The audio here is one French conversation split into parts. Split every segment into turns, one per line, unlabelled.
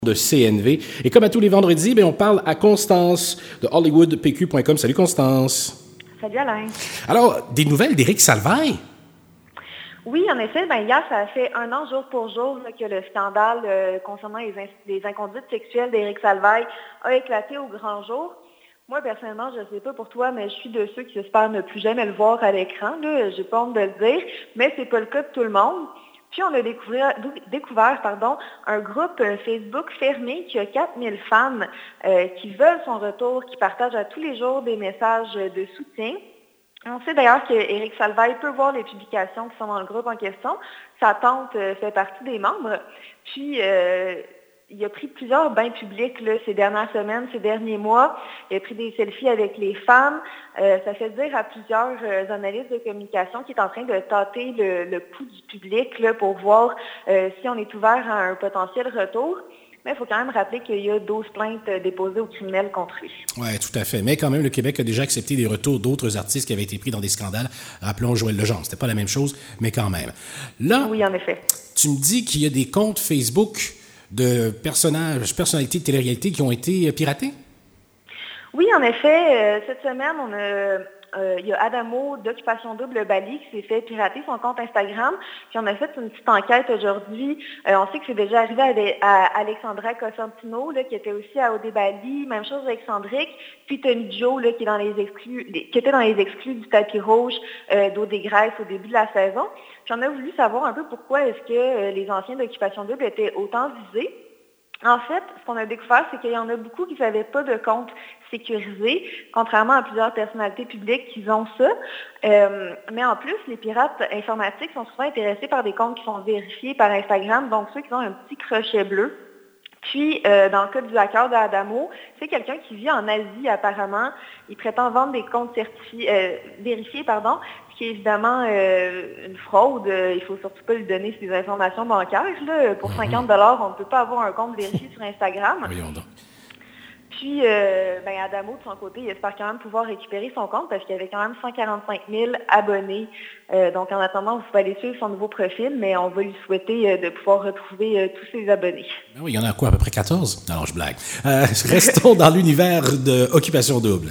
de CNV. Et comme à tous les vendredis, on parle à Constance de HollywoodPQ.com. Salut Constance.
Salut Alain.
Alors, des nouvelles d'Éric Salvaille?
Oui, en effet, hier, ça a fait un an jour pour jour que le scandale concernant les inconduites sexuelles d'Éric Salvaille a éclaté au grand jour. Moi, personnellement, je ne sais pas pour toi, mais je suis de ceux qui espèrent ne plus jamais le voir à l'écran. J'ai pas honte de le dire, mais c'est pas le cas de tout le monde. Puis on a découvert un groupe Facebook fermé qui a 4000 fans qui veulent son retour, qui partagent à tous les jours des messages de soutien. On sait d'ailleurs qu'Éric Salvaille peut voir les publications qui sont dans le groupe en question. Sa tante fait partie des membres. Puis il a pris plusieurs bains publics ces dernières semaines, ces derniers mois. Il a pris des selfies avec les femmes. Ça fait dire à plusieurs analystes de communication qu'il est en train de tâter le pouls du public pour voir si on est ouvert à un potentiel retour. Mais il faut quand même rappeler qu'il y a 12 plaintes déposées aux criminels contre lui.
Oui, tout à fait. Mais quand même, le Québec a déjà accepté des retours d'autres artistes qui avaient été pris dans des scandales. Rappelons Joël Legendre. C'était pas la même chose, mais quand même. Là,
oui, en effet.
Tu me dis qu'il y a des comptes Facebook de personnalités de télé-réalité qui ont été piratés?
Oui, en effet. Cette semaine, il y a Adamo d'Occupation Double Bali qui s'est fait pirater son compte Instagram. Puis on a fait une petite enquête aujourd'hui. On sait que c'est déjà arrivé à Alexandra Cosentino, qui était aussi à OD Bali. Même chose avec Sandrick. Puis Tony Joe, qui était dans les exclus du tapis rouge d'OD Grèce au début de la saison. Puis on a voulu savoir un peu pourquoi est-ce que les anciens d'Occupation Double étaient autant visés. En fait, ce qu'on a découvert, c'est qu'il y en a beaucoup qui n'avaient pas de compte sécurisé, contrairement à plusieurs personnalités publiques qui ont ça. Mais en plus, les pirates informatiques sont souvent intéressés par des comptes qui sont vérifiés par Instagram, donc ceux qui ont un petit crochet bleu. Puis, dans le cas du hacker d'Adamo, c'est quelqu'un qui vit en Asie apparemment. Il prétend vendre des comptes vérifiés, ce qui est évidemment une fraude. Il ne faut surtout pas lui donner ses informations bancaires. Pour 50 $, on ne peut pas avoir un compte vérifié sur Instagram.
Voyons donc.
Puis, Adamo, de son côté, il espère quand même pouvoir récupérer son compte parce qu'il y avait quand même 145 000 abonnés. Donc, en attendant, vous pouvez aller suivre son nouveau profil, mais on va lui souhaiter de pouvoir retrouver tous ses abonnés.
Ben oui, il y en a quoi, à peu près 14? Alors, je blague. Restons dans l'univers de Occupation Double.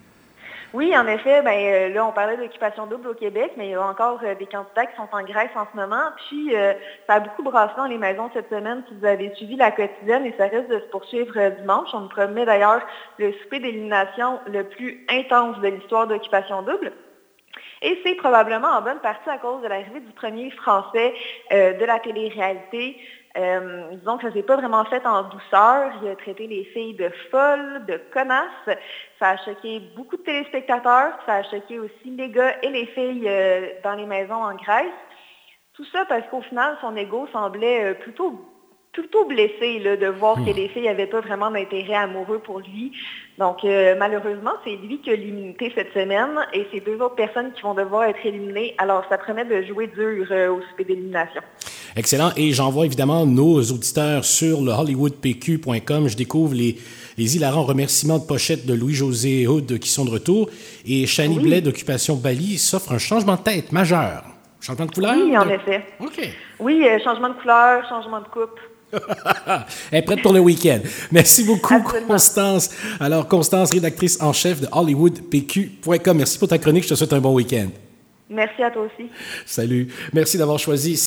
Oui, en effet, là, on parlait d'Occupation Double au Québec, mais il y a encore des candidats qui sont en Grèce en ce moment. Puis, ça a beaucoup brassé dans les maisons cette semaine si vous avez suivi la quotidienne et ça risque de se poursuivre dimanche. On nous promet d'ailleurs le souper d'élimination le plus intense de l'histoire d'Occupation Double. Et c'est probablement en bonne partie à cause de l'arrivée du premier Français de la télé-réalité. Disons que ça ne s'est pas vraiment fait en douceur. Il a traité les filles de folles, de connasses. Ça a choqué beaucoup de téléspectateurs. Ça a choqué aussi les gars et les filles dans les maisons en Grèce. Tout ça parce qu'au final, son ego semblait plutôt blessé de voir que les filles n'avaient pas vraiment d'intérêt amoureux pour lui. Donc, malheureusement, c'est lui qui a l'immunité cette semaine et c'est 2 autres personnes qui vont devoir être éliminées. Alors, ça promet de jouer dur au souper d'élimination.
Excellent. Et j'envoie évidemment nos auditeurs sur le HollywoodPQ.com. Je découvre les hilarants remerciements de pochette de Louis-José Hood qui sont de retour. Et Shani Blais d'Occupation Bali s'offre un changement de tête majeur. Changement de couleur?
Oui, en effet.
OK.
Oui, changement de couleur, changement de coupe.
Elle est prête pour le week-end. Merci beaucoup,
Absolument.
Constance. Alors, Constance, rédactrice en chef de HollywoodPQ.com. Merci pour ta chronique. Je te souhaite un bon week-end.
Merci à toi aussi.
Salut. Merci d'avoir choisi